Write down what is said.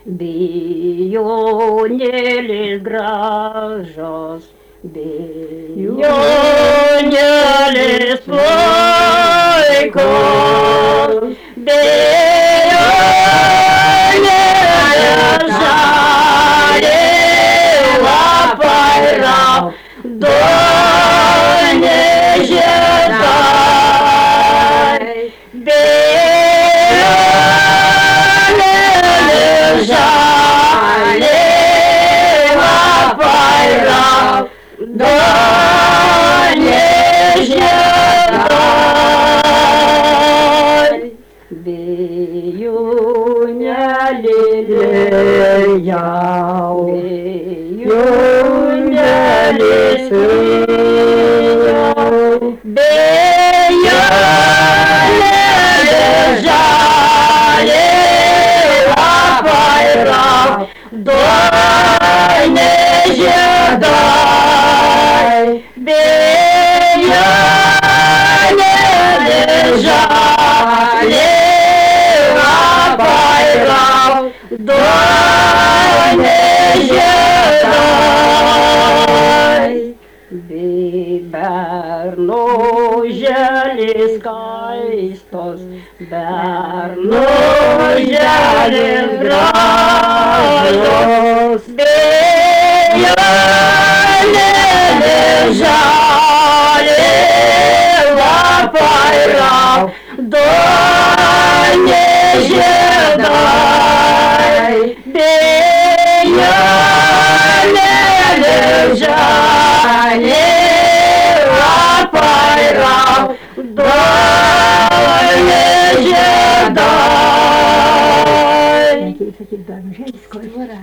Vijūnėlis gražus, vijūnėlis puikus, vijūnėlis žali lapai raudoni žiedai. Vijūnėlis žali lapai raudoni žiedai. Vijūnėlis jau, vijūnėlis jau, vijūnėlis žali lapai raudoni žiedai. Vijūnėlis žali lapai raudoni žiedai. Bernužėlis skaistos, bernužėlis gražus, vijūnėlis žali lapai raudoni žiedai. Vijūnėlis žali lapai raudoni žiedai.